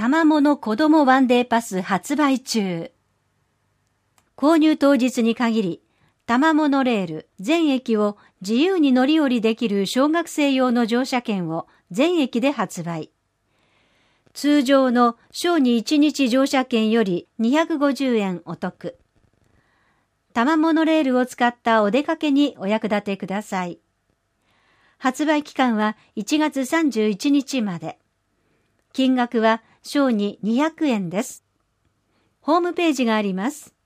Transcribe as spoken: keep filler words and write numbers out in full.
たまもの子供ワンデーパス発売中。購入当日に限り、多摩モノレール全駅を自由に乗り降りできる小学生用の乗車券を全駅で発売。通常の小児いちにち乗車券よりにひゃくごじゅうえんお得。多摩モノレールを使ったお出かけにお役立てください。発売期間はいちがつさんじゅういちにちまで。金額は小ににひゃくえんです。ホームページがあります。